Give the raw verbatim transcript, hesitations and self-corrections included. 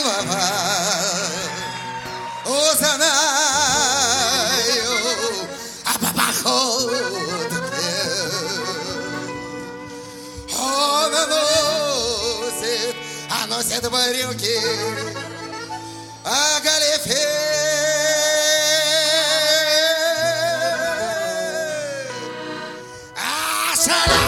папа, узнаю, а папа ходит. Он носит, а носит брюки, а галифе. А шаля!